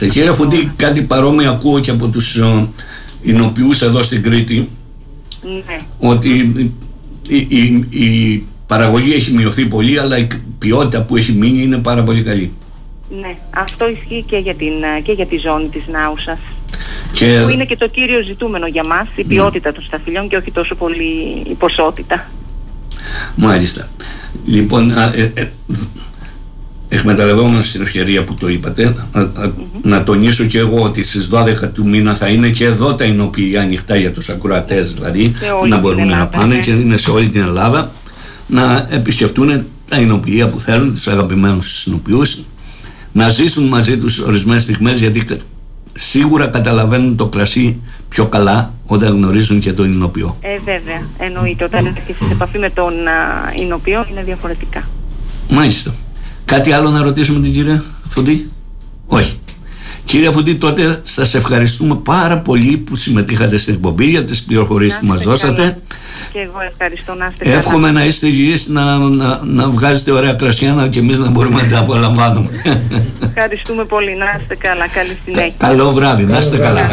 Κύριε Φωτή, κάτι παρόμοιο ακούω και από τους εινοποιούς εδώ στην Κρήτη. Ναι. Ότι η παραγωγή έχει μειωθεί πολύ, αλλά η ποιότητα που έχει μείνει είναι πάρα πολύ καλή. Ναι, αυτό ισχύει και για τη ζώνη της Νάουσας. Και... που είναι και το κύριο ζητούμενο για μας, η ποιότητα των σταφυλιών και όχι τόσο πολύ η ποσότητα. Μάλιστα. Λοιπόν, εκμεταλλευόμενος την ευκαιρία που το είπατε, να τονίσω και εγώ ότι στις 12 του μήνα θα είναι και εδώ τα εινοποιεία ανοιχτά για τους ακροατές, δηλαδή να μπορούν να πάνε, και είναι σε όλη την Ελλάδα, να επισκεφτούν τα εινοποιεία που θέλουν, τους αγαπημένους εινοποιούς, να ζήσουν μαζί τους ορισμένες στιγμές, γιατί σίγουρα καταλαβαίνουν το κρασί πιο καλά όταν γνωρίζουν και τον εινοποιό. Βέβαια, εννοείται. Όταν έρθει σε επαφή με τον εινοποιό είναι διαφορετικά. Μάλιστα. Κάτι άλλο να ρωτήσουμε την κυρία Φωτή? Όχι. Κύριε Φωτή, τότε σας ευχαριστούμε πάρα πολύ που συμμετείχατε στην εκπομπή, για τις πληροφορίες που μας δώσατε. Και εγώ ευχαριστώ, να είστε καλά. Εύχομαι να είστε υγιείς, να βγάζετε ωραία κρασιά και εμείς να μπορούμε να τα απολαμβάνουμε. Ευχαριστούμε πολύ, να είστε καλά. Καλή συνέχεια. Καλό βράδυ, να είστε καλά.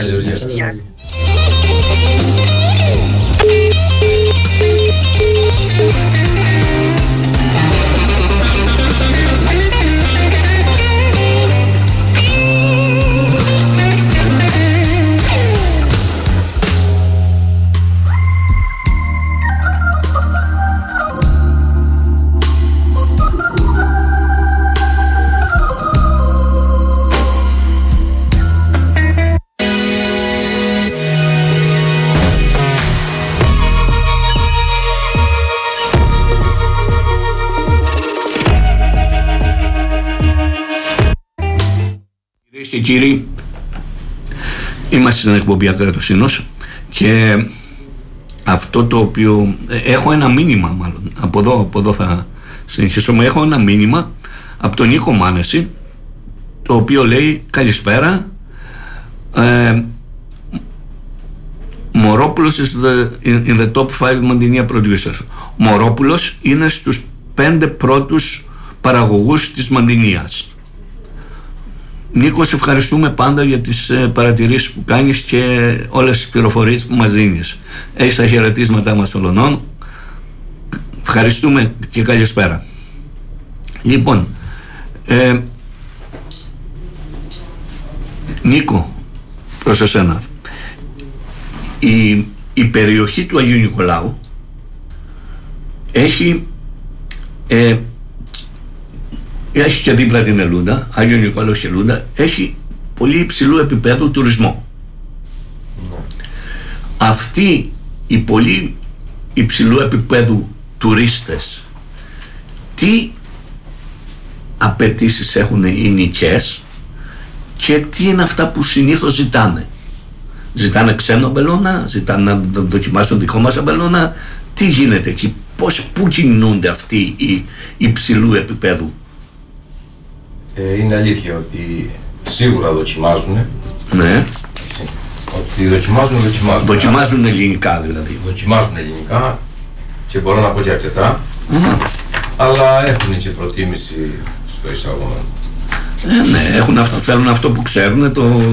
Κυρίες και κύριοι, είμαστε στην εκπομπή Ακρατοσύνος και αυτό το οποίο έχω ένα μήνυμα, μάλλον από εδώ θα συνεχίσω. Έχω ένα μήνυμα από τον Νίκο Μάνεση, το οποίο λέει: καλησπέρα, Μορόπουλος is in the top 5 Μαντινία producers. Μορόπουλος είναι στους 5 πρώτους παραγωγούς της Μαντινίας. Νίκο, σε ευχαριστούμε πάντα για τις παρατηρήσεις που κάνεις και όλες τις πληροφορίες που μας δίνεις. Έχεις τα χαιρετίσματά μας όλων. Ευχαριστούμε και καλησπέρα. Λοιπόν, Νίκο, προς εσένα. Η περιοχή του Αγίου Νικολάου έχει και δίπλα την Ελούντα, Άγιο Νικόλαος και Ελούντα, έχει πολύ υψηλού επίπεδου τουρισμό. Αυτοί οι πολύ υψηλού επίπεδου τουρίστες, τι απαιτήσεις έχουν οι νοικιές και τι είναι αυτά που συνήθως ζητάνε? Ζητάνε ξένο αμπελώνα, ζητάνε να δοκιμάσουν δικό μας αμπελώνα? Τι γίνεται εκεί, πού κινούνται αυτοί οι υψηλού επίπεδου? Είναι αλήθεια ότι σίγουρα δοκιμάζουν. Ναι. Ότι δοκιμάζουν. Δοκιμάζουν ελληνικά δηλαδή. Δοκιμάζουν ελληνικά και μπορώ να πω και αρκετά. Αλλά έχουν και προτίμηση στο εισαγόμενο. Ναι, θέλουν αυτό που ξέρουν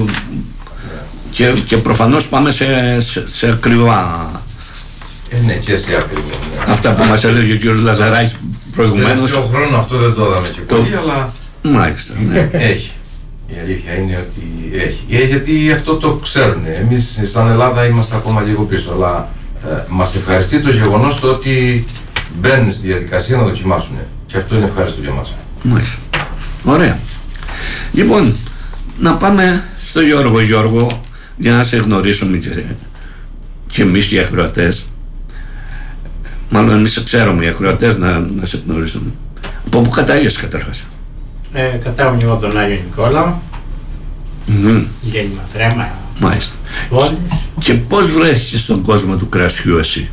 και προφανώς πάμε σε ακριβά. Ναι, και σε ακριβά. Ναι. Αυτά που μας έλεγε ο κ. Λαζαράης προηγουμένως. Τελευταίο χρόνο αυτό δεν το είδαμε και πολύ, αλλά μάλιστα, ναι. Έχει. Η αλήθεια είναι ότι έχει. Γιατί αυτό το ξέρουν. Εμείς σαν Ελλάδα είμαστε ακόμα λίγο πίσω, αλλά μας ευχαριστεί το γεγονός το ότι μπαίνουν στη διαδικασία να δοκιμάσουν. Και αυτό είναι ευχαριστώ για μας. Μάλιστα. Ωραία. Λοιπόν, να πάμε στο Γιώργο, για να σε γνωρίσουμε και εμείς και οι ακροατές. Μάλλον εμείς σε ξέρουμε, οι ακροατές να σε γνωρίσουμε. Από πού κατάγεσαι καταρχάς? Κατάγομαι εγώ από τον Άγιο Νικόλαο. Γέννημα Θρέμα. Μάλιστα. Πόλης. Και πώς βρέθηκες στον κόσμο του κρασιού εσύ?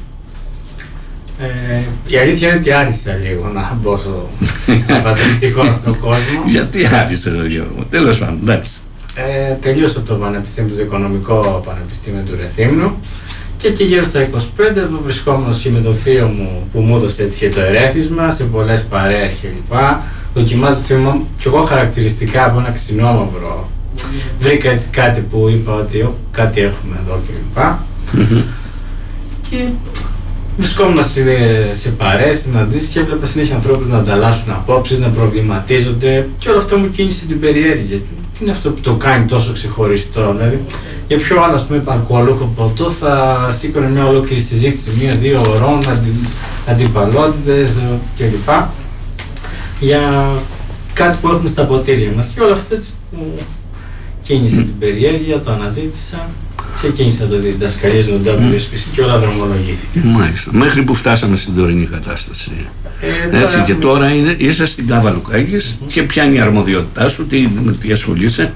Η αλήθεια είναι ότι άργησα λίγο να μπω στο φανταστικό αυτόν κόσμο. Γιατί άργησες, Γιώργο? Τέλος πάντων, εντάξει. Τελείωσα το Πανεπιστήμιο, το Οικονομικό Πανεπιστήμιο του Ρεθύμνου, και εκεί γύρω στα 25 εδώ βρισκόμουν με το θείο μου που μου έδωσε έτσι το ερέθισμα σε πολλές παρέες κλπ. Δοκιμάζω κι εγώ χαρακτηριστικά από ένα ξινόμαυρο βρήκα έτσι κάτι που είπα ότι κάτι έχουμε εδώ κλπ. Και βρισκόμουν σε παρέες, συναντήσεις και έβλεπα συνέχεια ανθρώπους να ανταλλάσσουν απόψεις, να προβληματίζονται και όλο αυτό μου κίνησε την περιέργεια. Τι είναι αυτό που το κάνει τόσο ξεχωριστό, δηλαδή για ποιο άλλο, ας πούμε, παρκουαλούχο ποτό θα σήκωνε μια ολόκληρη συζήτηση 1-2 ώρων, αντιπαλότητες κλπ. Για κάτι που έχουμε στα ποτήρια μας και όλο αυτό έτσι μου κίνησε την περιέργεια, το αναζήτησα. Ξεκίνησα το διδασκαλίες με το WSPC και όλα δρομολογήθηκε. Μάλιστα. Μέχρι που φτάσαμε στην τωρινή κατάσταση. Έτσι, και τώρα είσαι στην Κάβα Λουκάκης και ποια είναι η αρμοδιότητά σου, με τι ασχολείσαι?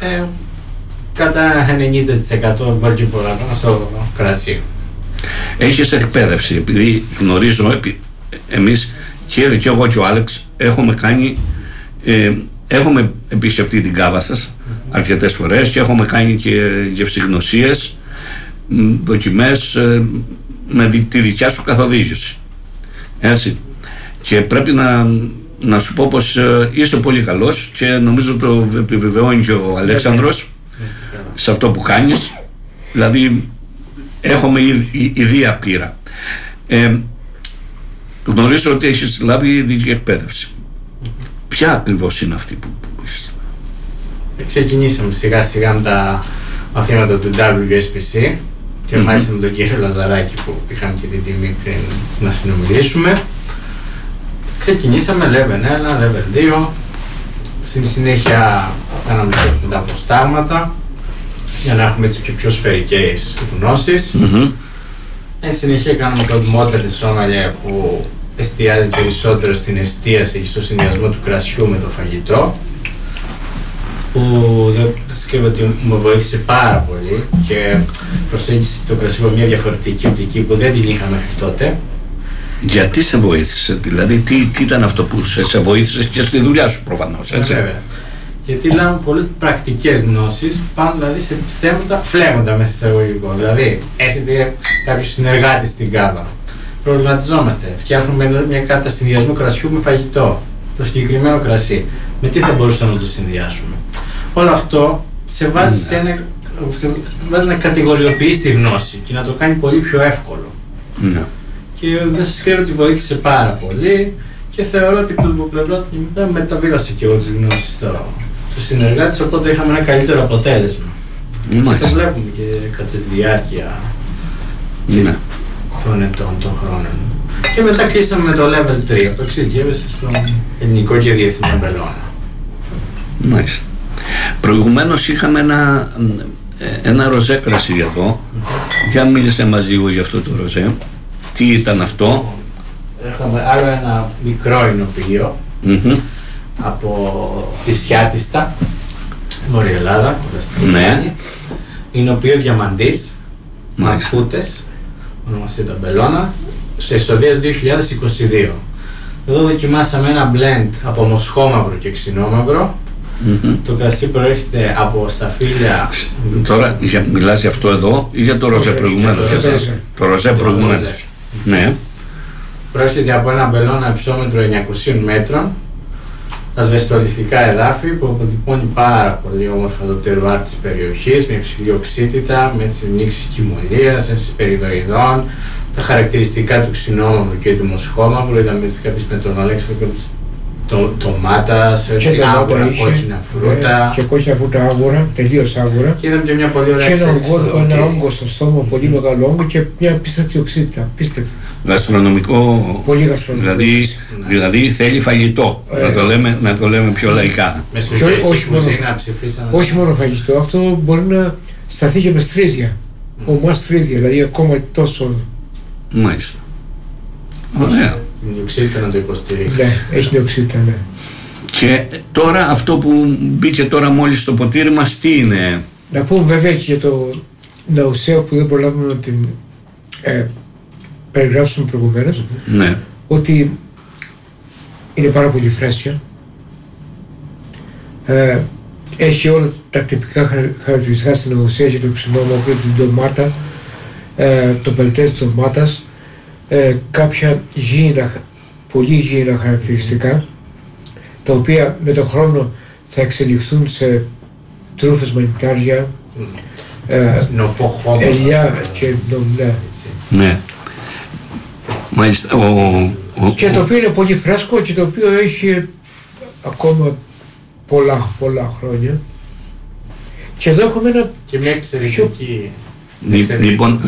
Κατά 90% μπορεί και παραπάνω στο κρασί. Έχεις εκπαίδευση, επειδή γνωρίζω, εμείς και εγώ και ο Άλεξ έχουμε επισκεφτεί την Κάβα σας αρκετές φορές και έχουμε κάνει και γευσηγνωσίες, δοκιμές με τη δικιά σου καθοδήγηση. Έτσι. Και πρέπει να σου πω πως είσαι πολύ καλός και νομίζω το επιβεβαιώνει και ο Αλέξανδρος σε αυτό που κάνεις. Δηλαδή έχουμε ιδία πείρα. Γνωρίζω ότι έχεις λάβει ειδική εκπαίδευση. Ποια ακριβώς είναι αυτή που είσαι? Ξεκινήσαμε σιγά σιγά με τα μαθήματα του WSPC και μάλιστα με τον κύριο Λαζαράκη που είχαμε και την τιμή πριν να συνομιλήσουμε. Ξεκινήσαμε level 1, level 2, στη συνέχεια κάναμε τα αποστάγματα για να έχουμε έτσι πιο σφαιρικές γνώσεις. Εν συνεχεία κάναμε το modern sommelier που εστιάζει περισσότερο στην εστίαση και στο συνδυασμό του κρασιού με το φαγητό, που δεν σκέφτομαι ότι μου βοήθησε πάρα πολύ και προσέγγισε το κρασί από μια διαφορετική οπτική που δεν την είχαμε μέχρι τότε. Γιατί σε βοήθησε, δηλαδή τι ήταν αυτό που σε βοήθησε και στη δουλειά σου προφανώς, έτσι? Βέβαια. Γιατί λάβουμε πολύ πρακτικές γνώσεις πάνω δηλαδή σε θέματα φλέγοντα μέσα σε εισαγωγικό. Δηλαδή, έρχεται κάποιος συνεργάτης στην Κάβα. Προβληματιζόμαστε, φτιάχνουμε μια κάρτα συνδυασμού κρασιού με φαγητό. Το συγκεκριμένο κρασί. Με τι θα μπορούσαμε να το συνδυάσουμε? Όλο αυτό σε βάζει να κατηγοριοποιείς τη γνώση και να το κάνει πολύ πιο εύκολο. Και δεν σας κρύβω ότι βοήθησε πάρα πολύ και θεωρώ ότι από την πλευρά του μεταβίβασε και εγώ τις γνώσεις στους συνεργάτες, οπότε είχαμε ένα καλύτερο αποτέλεσμα. Και το βλέπουμε και κατά τη διάρκεια των χρόνων. Και μετά κλείσαμε με το level 3, το εξειδικεύεσαι στον ελληνικό και διεθνή αμπελώνα. Μάλιστα. Προηγουμένως είχαμε ένα ροζέ κρασί εδώ. Για μίλησε μαζί μου για αυτό το ροζέ. Τι ήταν αυτό? Έχουμε άλλο ένα μικρό εινοποιείο από τη Σιάτιστα, Βόρεια Ελλάδα, κοντά στην Κουλάνη. Εινοποιείο Διαμαντής, Μαρκούτες, ονομασία του αμπελώνα, σε εισοδείας 2022. Εδώ δοκιμάσαμε ένα blend από μοσχόμαυρο και ξινόμαυρο. Το κρασί προέρχεται από σταφύλια. Τώρα μιλάς για αυτό εδώ ή για το ροζέ προηγουμένως? Το ροζέ προηγουμένως. Ναι. Προέρχεται από ένα αμπελώνα υψόμετρο 900 μέτρων, ασβεστολιθικά εδάφη που αποτυπώνει πάρα πολύ όμορφα το τερουάρ της περιοχής, με υψηλή οξύτητα, με τις νήξεις κοιμωλίας, ένσης περιδοειδών, τα χαρακτηριστικά του ξινόμαυρου και του μοσχόμαυρου. Είδαμε έτσι κάποιες με τον Αλέξανδρο ντομάτας, άγουρα, κόκκινα φρούτα. Και κόκκινα φρούτα άγουρα, τελείως άγουρα. Και είδαμε και μια πολύ ωραία εξέλιξη. Και ένα όγκο στο στόμα, πολύ μεγάλο όγκο και μια απίστευτη οξύτητα. Γαστρονομικό. Πολύ γαστρονομικό. Δηλαδή θέλει φαγητό, να το λέμε πιο λαϊκά. Όχι μόνο φαγητό, αυτό μπορεί να σταθεί και με στρίδια. Ομά στρίδια, δηλαδή ακόμα τόσο. Μάλιστα. Ωραία. Την οξύτητα να το υποστηρίξει. Ναι, έχει την οξύτητα, ναι. Και τώρα αυτό που μπήκε τώρα μόλις στο ποτήρι μας, τι είναι? Να πούμε βέβαια και για το ναουσαίο που δεν προλάβουμε να την περιγράψουμε προηγουμένως, ότι είναι πάρα πολύ φρέσκια. Έχει όλα τα τυπικά χαρακτηριστικά στην ναουσαία για το ξινόμαυρο, την ντομάτα, το πελτέ της ντομάτας, κάποια πολύ υγιεινά χαρακτηριστικά, τα οποία με τον χρόνο θα εξελιχθούν σε τρούφες, μανιτάρια, νοπό ελιά και νομνά. Ναι. Μάλιστα, Και το οποίο είναι πολύ φρέσκο και το οποίο έχει ακόμα πολλά χρόνια. Και εδώ έχουμε ένα... Και μια εξαιρετική... Λοιπόν,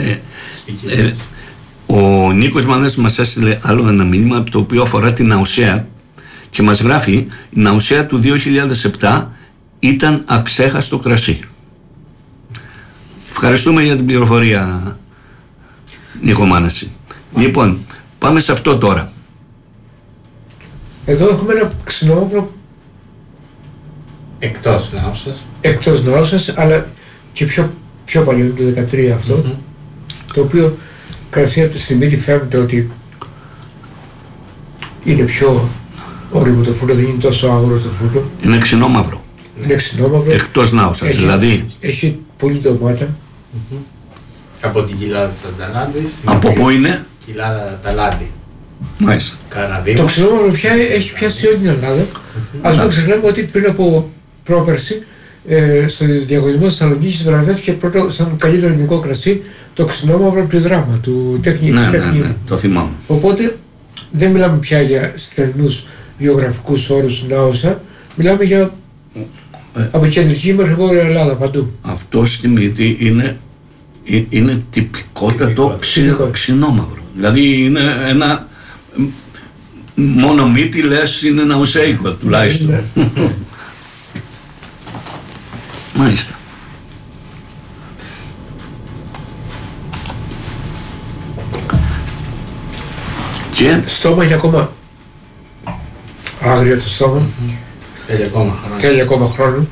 ο Νίκος Μάνας μας έστειλε άλλο ένα μήνυμα το οποίο αφορά την Ναουσαία και μας γράφει: η Ναουσαία του 2007 ήταν αξέχαστο κρασί. Ευχαριστούμε για την πληροφορία, Νίκο Μάναση. Λοιπόν, πάμε σε αυτό τώρα. Εδώ έχουμε ένα ξινόμαυρο εκτός Ναούσας, αλλά και πιο παλιό, το 2013 αυτό, το οποίο κατευθείαν από τη στιγμή φαίνεται ότι είναι πιο όριμο το φούρνο, δεν είναι τόσο άγωρο το φούρνο. Είναι ξινόμαυρο. Είναι ξινόμαυρο. Εκτός Νάουσας, δηλαδή. Έχει πολύ ντομάτα. Από την κοιλάδα της Αταλάντης. Από πού είναι? Κοιλάδα Αταλάντη. Μάλιστα. Καραδίμος. Το ξινόμαυρο πια έχει πιάσει όλη την Ελλάδα. Ας μην ξεχνάμε ότι πριν από πρόπερση, στο διαγωνισμό της Θεσσαλονίκης βραβεύτηκε πρώτο σαν καλύτερο ελληνικό κρασί το ξινόμαυρο από τη Δράμα, του τεχνικού. Ναι, το θυμάμαι. Οπότε δεν μιλάμε πια για στενούς γεωγραφικούς όρους Νάουσα, μιλάμε για από κεντρική μέχρι βόρεια Ελλάδα, παντού. Αυτό στη μύτη είναι τυπικότατο ξινόμαυρο. Δηλαδή είναι ένα μόνο μύτη λες είναι ναουσέικο τουλάχιστον. Μάλιστα. Και στόμα είναι ακόμα άγριο το στόμα. Θέλει ακόμα χρόνο.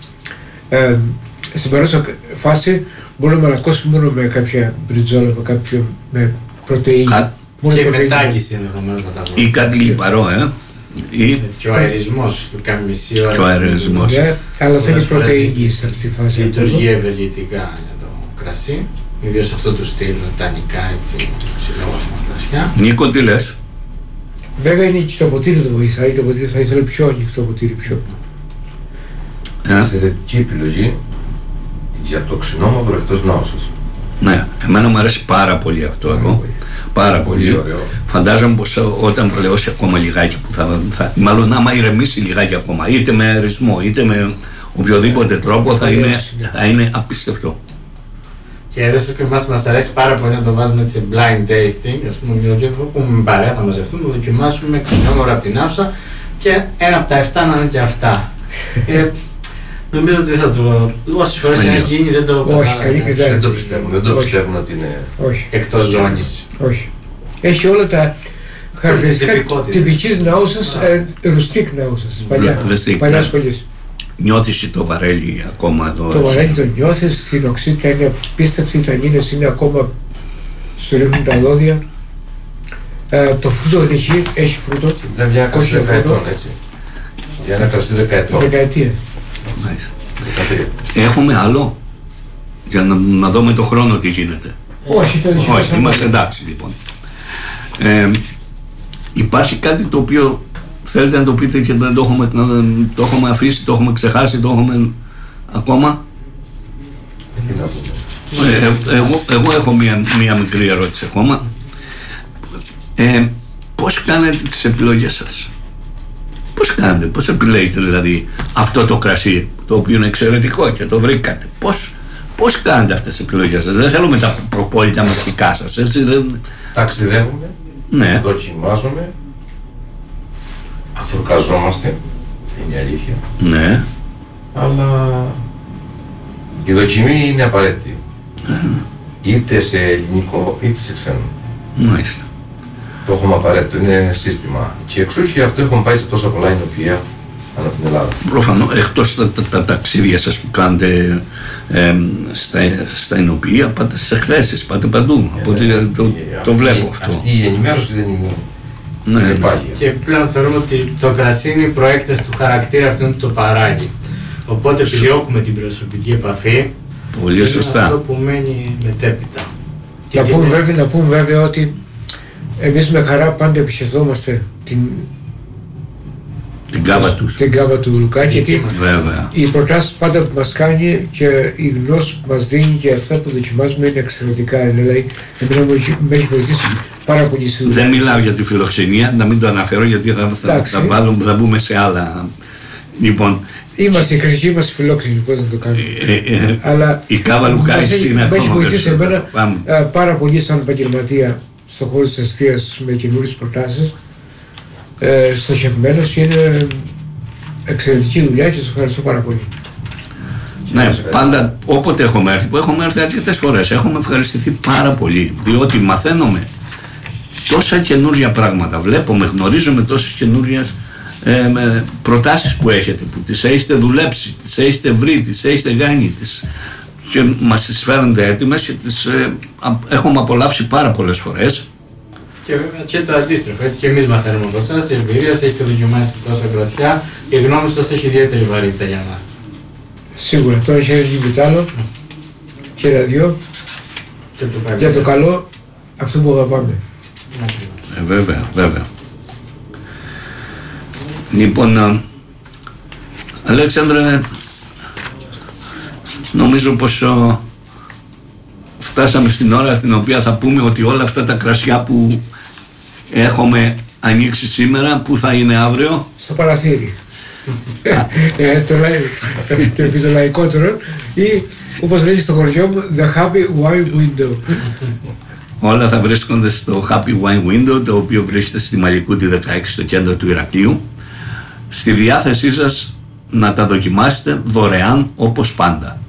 Στην παρούσα φάση μπορούμε να ακούσουμε μόνο με κάποια μπριτζόλα, με πρωτεΐνη. Και μετάγγιση ενδεχομένως να τα βρούμε. Ή κάτι λιπαρό, Και ο αερισμός, κάνει μισή ώρα. Και ο αερισμός. Αλλά θέλει πρωτεΐνη σε αυτή τη φάση. Λειτουργεί ευεργετικά για το κρασί. Ιδίως αυτό του στυλ, τανικά, έτσι, ψηλόβαθμα κρασιά. Νίκο, τι λες? Βέβαια είναι και το ποτήρι το βοηθάει, το ποτήρι θα ήθελε πιο ανοιχτό ποτήρι πιο. Εξαιρετική επιλογή για το ξινόμαυρο εκτός Νάουσας. Ναι, εμένα μου αρέσει πάρα πολύ αυτό εδώ. Πάρα πολύ. Ωραίο. Φαντάζομαι πως όταν προλαιώσει ακόμα λιγάκι που μάλλον άμα ηρεμήσει λιγάκι ακόμα, είτε με αερισμό είτε με οποιοδήποτε τρόπο θα είναι απίστευτο. Και έδωσες και μας αρέσει πάρα πολύ να το βάζουμε σε blind tasting. Ας πούμε, για το που με παρέα θα μαζευτούμε, το δοκιμάσουμε ξινόμαυρο από την Νάουσα και ένα από τα 7 να είναι και αυτά. Νομίζω ότι θα το. Όσες φορές έχει γίνει δεν το. Δεν το πιστεύουν. Δεν το πιστεύουν ότι είναι εκτός ζώνης. Όχι. Έχει όλα τα χαρακτηριστικά τυπικής Νάουσας, ρουστικ Νάουσας, παλιάς σχολής. Νιώθεις το βαρέλι ακόμα εδώ? Το βαρέλι το νιώθεις, την οξύτητα είναι απίστευτη, οι τανίνες είναι ακόμα, σου ρίχνουν τα δόντια. Το φρούτο έχει φρούτο. Είναι μια κρασί δεκαετών, έτσι. Για ένα κρασί δεκαετών. Δεκαετία. Έχουμε άλλο για να δούμε το χρόνο τι γίνεται? Όχι, είμαστε εντάξει λοιπόν. Υπάρχει κάτι το οποίο θέλετε να το πείτε και δεν το έχουμε αφήσει, το έχουμε ξεχάσει, το έχουμε ακόμα? Εγώ έχω μία μικρή ερώτηση ακόμα. Πώς κάνετε τις επιλογές σας? Πώς επιλέγετε δηλαδή αυτό το κρασί το οποίο είναι εξαιρετικό και το βρήκατε? Πώς κάνετε αυτές τις επιλογές σας? Δεν θέλουμε τα προπόλητα μαθητικά σας, έτσι δεν... Ταξιδεύουμε, ναι. Δοκιμάζουμε, αφρουκαζόμαστε, είναι αλήθεια. Ναι. Αλλά η δοκιμή είναι απαραίτητη. Είτε σε ελληνικό είτε σε ξένο. Μάλιστα. Το έχουμε απαραίτητο, είναι σύστημα. Και εξού αυτό έχουμε πάει σε τόσα πολλά εινοποιεία ανά την Ελλάδα. Προφανώς, εκτός τα ταξίδια σας που κάνετε στα εινοποιεία, πάτε στις εκθέσεις, πάτε παντού. Το βλέπω αυτό. Αυτή η ενημέρωση δεν είναι πάγια. Και πλέον θεωρούμε ότι το κρασί είναι οι προέκταση του χαρακτήρα αυτού που το παράγει. Οπότε επιδιώκουμε την προσωπική επαφή. Πολύ σωστά. Είναι αυτό που μένει μετέπειτα. Να πούμε βέβαια ότι εμείς με χαρά πάντα επισκεφτόμαστε την κάβα τους. Την κάβα του Λουκά, γιατί βέβαια. οι προτάσεις πάντα που μας κάνει και η γνώση που μας δίνει και αυτά που δοκιμάζουμε είναι εξαιρετικά. Δηλαδή, εμένα με έχει βοηθήσει πάρα πολύ στη δουλειά. Δεν μιλάω για τη φιλοξενία, να μην το αναφέρω γιατί θα μπούμε σε άλλα. Λοιπόν, είμαστε κριτικοί, είμαστε φιλόξενοι, πώς να το κάνουμε. Αλλά η κάβα Λουκάης είναι ακόμα περισσότερο. Με έχει βοηθήσει εμένα πάρα πολύ σαν επαγγελματία στον χώρο της εστίας με καινούριες προτάσεις. Στοχευμένος και είναι εξαιρετική δουλειά και σας ευχαριστώ πάρα πολύ. Ναι, πάντα όποτε έχουμε έρθει, που έχουμε έρθει αρκετές φορές, έχουμε ευχαριστηθεί πάρα πολύ, διότι μαθαίνουμε τόσα καινούργια πράγματα, βλέπουμε, γνωρίζουμε τόσες καινούριες προτάσεις που έχετε, που τις έχετε δουλέψει, τις έχετε βρει, τις έχετε κάνει, και μας τις φέρνετε έτοιμες και τις έχουμε απολαύσει πάρα πολλές φορές. Και βέβαια και το αντίστροφο, έτσι και εμείς μαθαίνουμε από εσάς, η εμπειρία σας, έχετε δοκιμάσει τόσα κρασιά, η γνώμη σας έχει ιδιαίτερη βαρύτητα για μας. Σίγουρα, τώρα χαίρετε τίποτα άλλο και ραδιό για το καλό αυτό που αγαπάμε. Βέβαια, βέβαια. Λοιπόν, Αλέξανδρε, νομίζω πως φτάσαμε στην ώρα στην οποία θα πούμε ότι όλα αυτά τα κρασιά που έχουμε ανοίξει σήμερα, που θα είναι αύριο? Στο παραθύρι. Το επιδολαϊκότερο ή όπως λέει στο χωριό μου, the happy wine window. Όλα θα βρίσκονται στο Happy Wine Window, το οποίο βρίσκεται στη Μαλικούτη 16 στο κέντρο του Ηρακλείου. Στη διάθεσή σας να τα δοκιμάσετε δωρεάν όπως πάντα.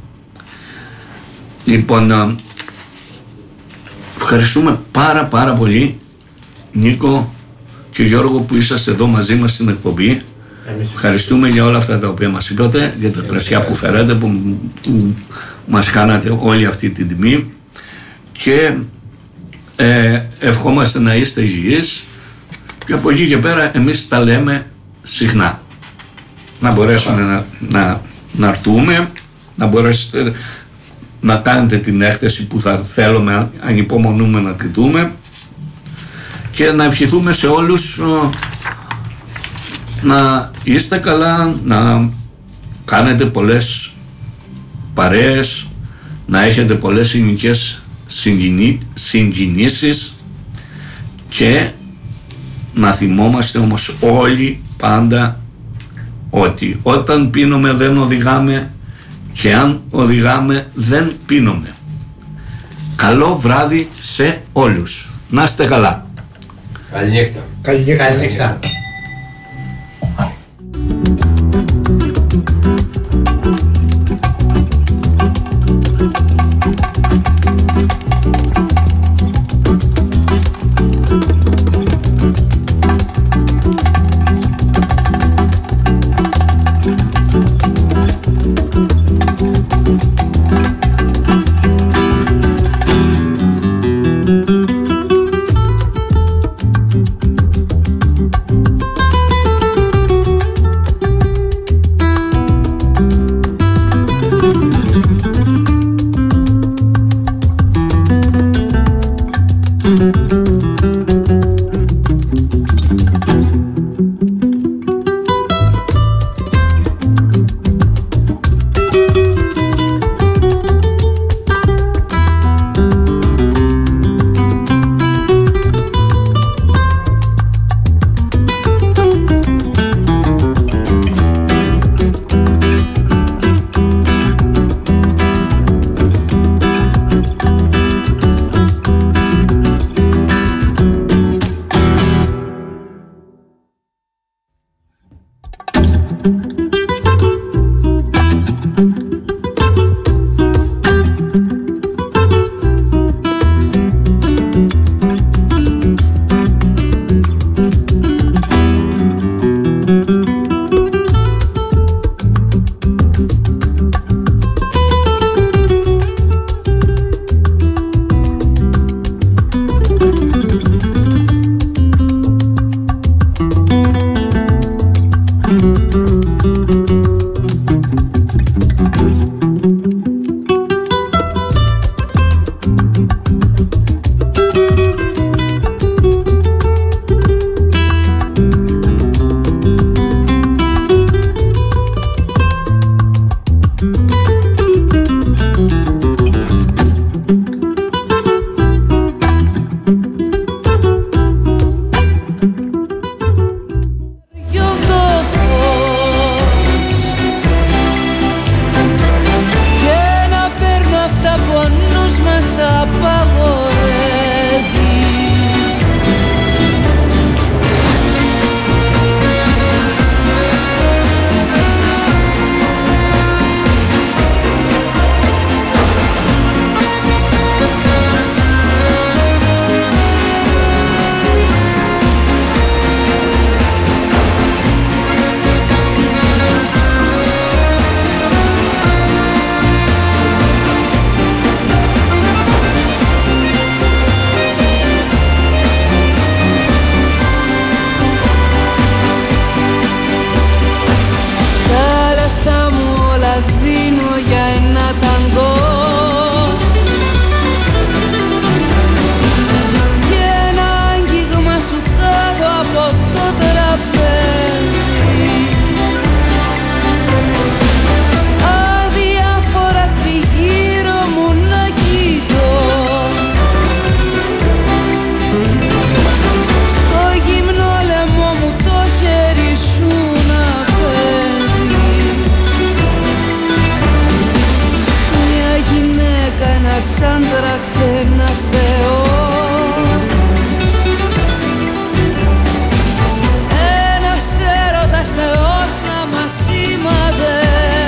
Λοιπόν, ευχαριστούμε πάρα πολύ Νίκο και Γιώργο που είσαστε εδώ μαζί μας στην εκπομπή. Ευχαριστούμε για όλα αυτά τα οποία μας είπατε, για τα κρασιά που φέρατε, που μας κάνατε όλη αυτή την τιμή, και ευχόμαστε να είστε υγιείς και από εκεί και πέρα εμείς τα λέμε συχνά, να μπορέσουμε να έρθουμε, να μπορέσετε να κάνετε την έκθεση που θα θέλουμε, ανυπομονούμε να τη δούμε, και να ευχηθούμε σε όλους να είστε καλά, να κάνετε πολλές παρέες, να έχετε πολλές συνοικές συγκινήσεις, και να θυμόμαστε όμως όλοι πάντα ότι όταν πίνουμε δεν οδηγάμε, και αν οδηγάμε δεν πίνουμε. Καλό βράδυ σε όλους. Να είστε καλά. Καληνύχτα. Καληνύχτα. ένας άντρας και ένας θεός, ένας έρωτας θεός να μας σημαδεύει.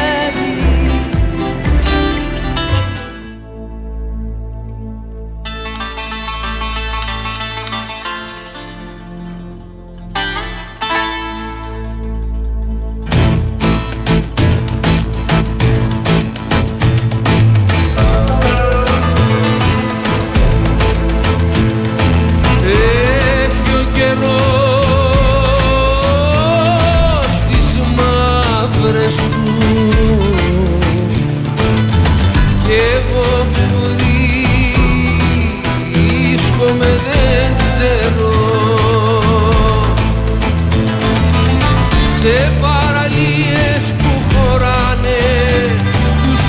Σε παραλίες που χωράνε τους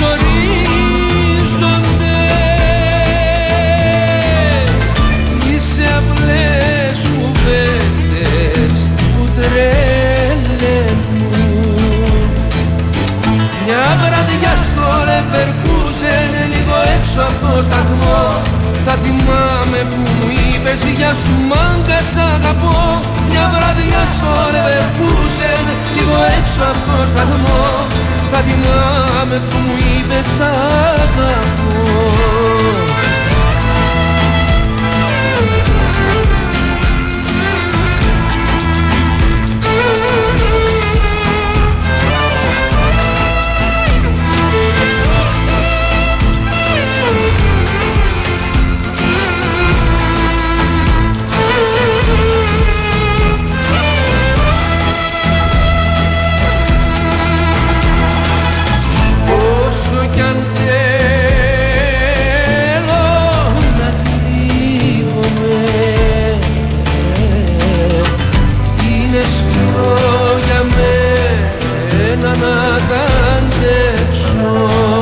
ορίζοντες ή σε απλές κουβέντες που τρελαίνουν. Μια βραδιά στο Leverkusen, λίγο έξω από το σταθμό, θα θυμάμαι που μου είπες γεια σου μάγκα σ' αγαπώ. Μια βραδιά στο Leverkusen, λίγο έξω από το σταθμό, θα θυμάμαι που μου είπες σ' αγαπώ. Όσο κι αν θέλω να κρύβομαι, είναι σκληρό για μένα να τα αντέξω.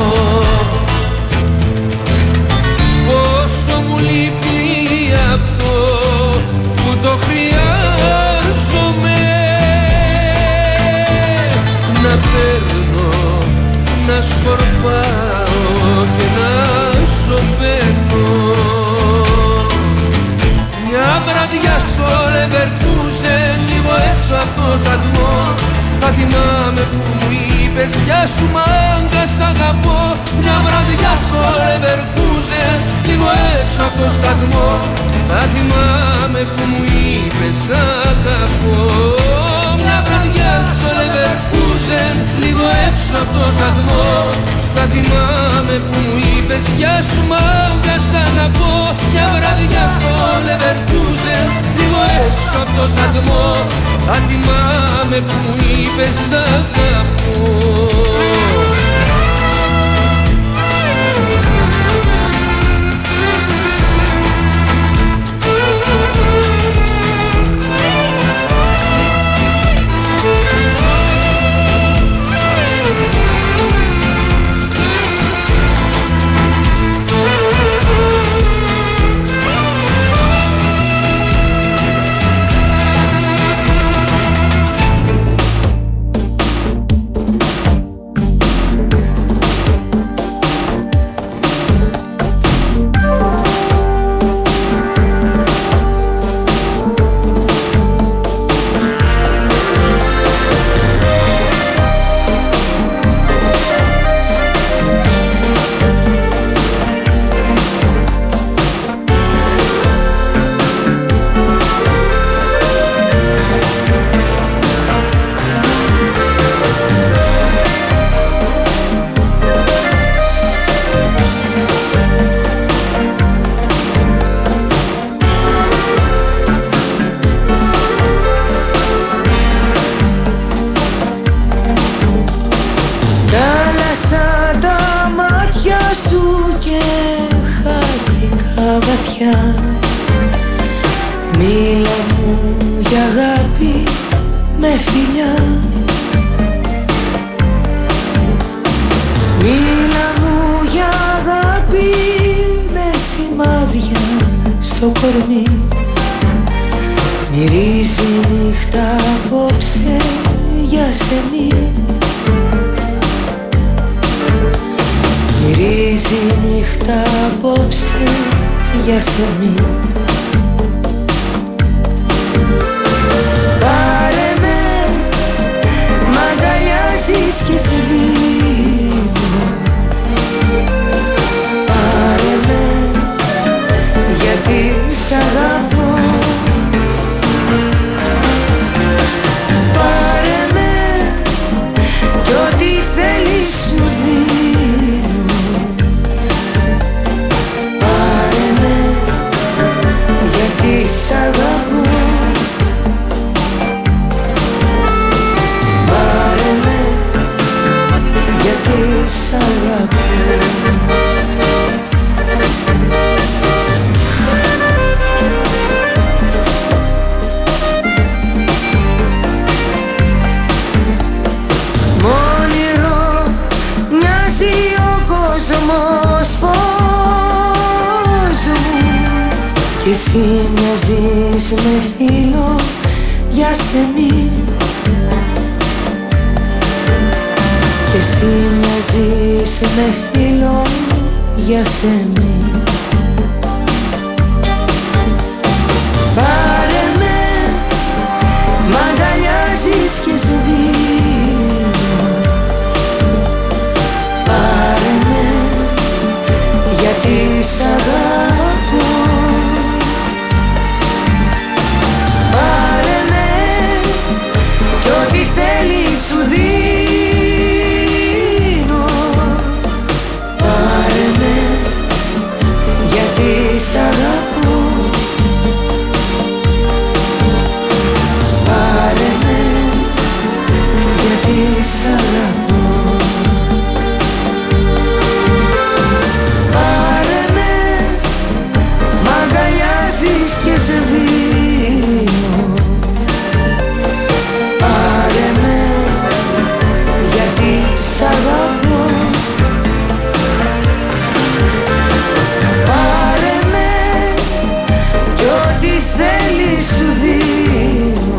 Πόσο μου λείπει αυτό που το χρειάζομαι, να παίρνω, να σκορπάω και να σωπαίνω. Μια βραδιά στο Leverkusen, λίγο έξω από το σταθμό, θα θυμάμαι που μου είπες γεια σου μάγκα σ' αγαπώ. Μια βραδιά στο Leverkusen, λίγο έξω από το σταθμό, θα θυμάμαι που μου είπες αγαπώ. Μια βραδιά στο Leverkusen, λίγο έξω από το σταθμό, θα θυμάμαι που μου είπες γεια σου μάγκα σ' αγαπώ. Μια βραδιά στο Leverkusen, λίγο έξω από το σταθμό, θα θυμάμαι που μου είπες αγαπώ. βαθιά. Μίλα μου για αγάπη με φιλιά. Μίλα μου για αγάπη με σημάδια στο κορμί. Μυρίζει νύχτα απόψε για σεμί. Σκουρίζει νύχτα απόψε για σεμί. Πάρε με, μ' αγκαλιάζεις και σβήνω. Πάρε με, γιατί σ' αγαπώ. Πάρε με, κι ό,τι θέλεις σου δίνω. Πάρε με, γιατί σ' αγαπώ. Πάρε με, γιατί σ' αγαπώ. Κι εσύ μοιάζεις με φίλο για σεμί. Κι εσύ μοιάζεις με φίλο για σεμί. Πάρε με, μ' αγκαλιάζεις και σβήνω. Πάρε με, γιατί σ' αγαπώ. Πάρε με, κι ό,τι θέλεις σου δίνω. Πάρε με, γιατί σ' αγαπώ. Πάρε με, γιατί σ' αγαπώ. Πάρε με, μ' αγκαλιάζεις και σβήνω. Πάρε με, γιατί σ' αγαπώ. Πάρε με, κι ό,τι θέλεις σου δίνω.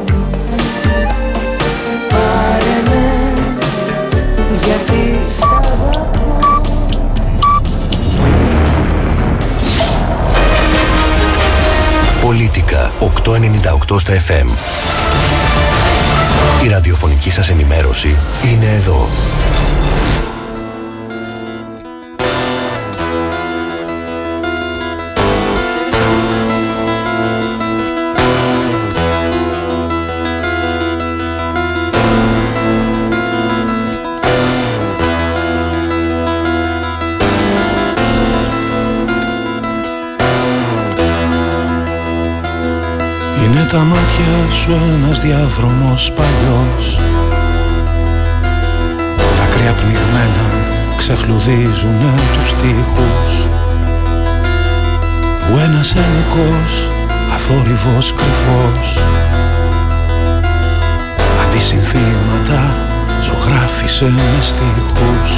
Πάρε με, γιατί σ' αγαπώ. Πολίτικα 898 στα FM. Η ραδιοφωνική σας ενημέρωση είναι εδώ. Είναι τα μάτια σου ένας διάδρομος παλιός. Δάκρυα πνιγμένα ξεφλουδίζουνε τους τοίχους, που ένας ενικός αθόρυβος κρυφός αντισυνθήματα ζωγράφισε με στίχους.